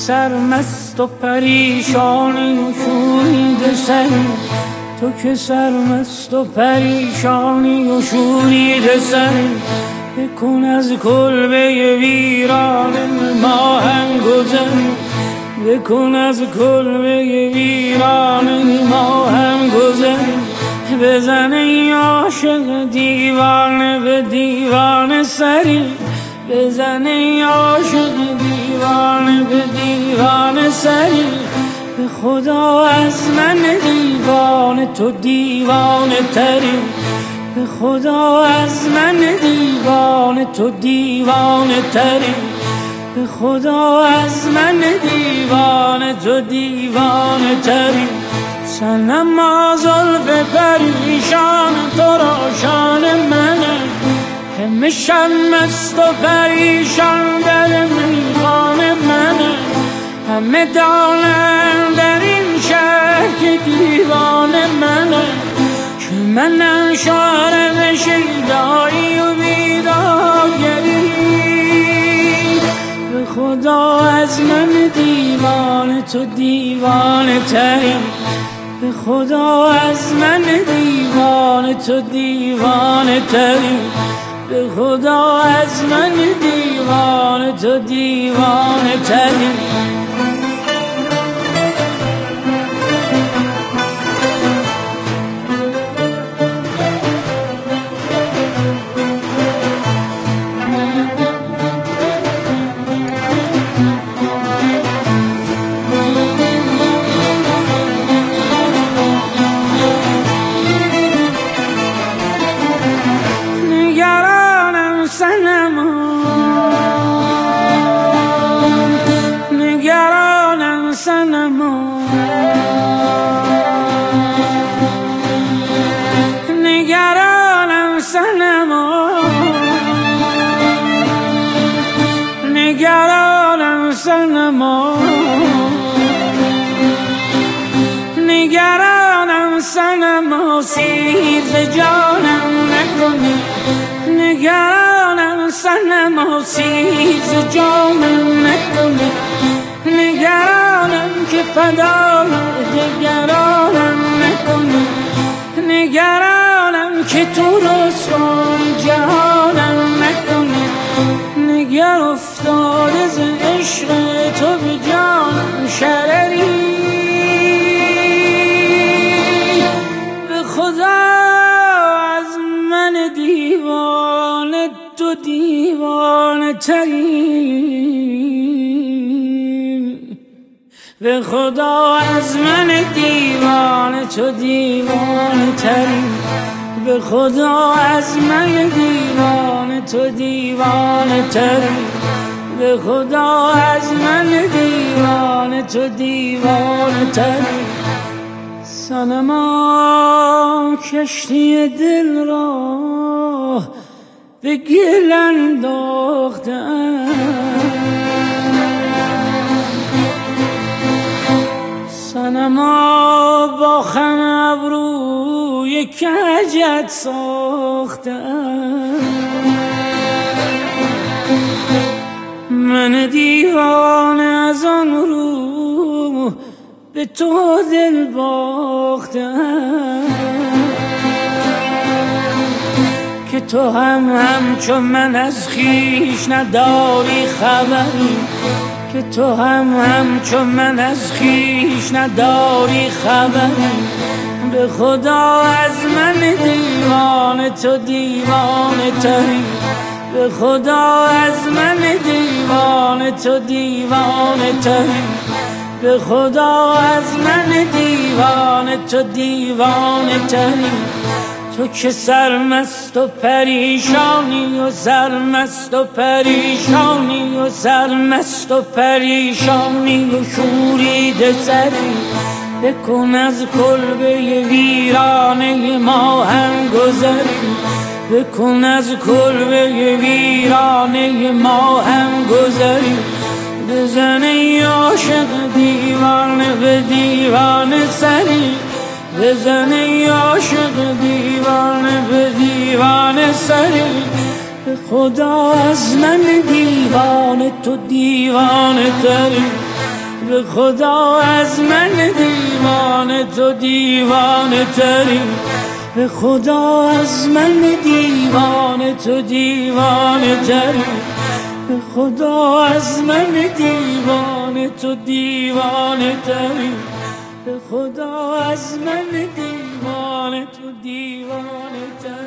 سرمست و پریشانی و شورید سری، تو که سرمست و پریشانی و شورید سری، بکن از کلبه ویران ما هم گذری، بکن از کلبه ویران ما هم گذری. بزن ای عاشق دیوانه به دیوانه سری، بزن ای عاشق دیوانه به دیوانه سری. به خدا از من دیوانه تو دیوانه تری، به خدا از من دیوانه تو دیوانه تری، به خدا از من دیوانه تو دیوانه تری. صنما زلف پریشان تو را شان منه، همه شب مست و پریشان در میخان منه، همه دانم در این شهر که دیوان منه، که منم شعر شیدایی و بیداگری. به خدا از من دیوانه تو دیوانه تری، به خدا از من دیوانه تو دیوانه تری، به خدا از من دیوانه تو دیوانه تری. نگرانم صنما، نگرانم صنما، نگرانم صنما، نگرانم صنما، سیز جانم نکنی، نگرانم صنما، سیز جانم نکنی، نگرانم که فدای دگرانم نکنی، نگرانم که تو رسوای جهانم نکنی، نگر افتاده ز عشق تو به جانم شرری. به خدا از من دیوانه تو دیوانه تری، به خدا از من دیوانه تو دیوانه تری، به خدا از من دیوانه تو دیوانه تری، به خدا از من دیوانه تو دیوانه تری. صنما کشتی دل را به گل انداخته‌ام، صنما با خم ابروی کجت ساخته‌ام، من دیوانه از آن رو به تو دل باخته‌ام، که تو همچون من از خویش نداری خبری، که تو همچون من از خویش نداری خبری. به خدا از من دیوانه تو دیوانه تری، به خدا از من دیوانه تو دیوانه تری، به خدا از من دیوانه تو دیوانه تری. تو که سرمست و پریشانی و سرمست و پریشانی و سرمست و پریشانی و شورید سری، بکن از کلبه ویرانه ما هم گذری، بکن از کلبه ویرانه ما هم گذری. بزن ای عاشق دیوانه به دیوانه سری، بزن ای عاشق دیوانه به دیوانه سری. به خدا از من دیوانه تو دیوانه تری، به خدا از من دیوانه تو دیوانه تری، به خدا از من دیوانه تو دیوانه تری، به خدا از من دیوانه تو دیوانه تری، به خدا از من دیوانه تو دیوانه تری.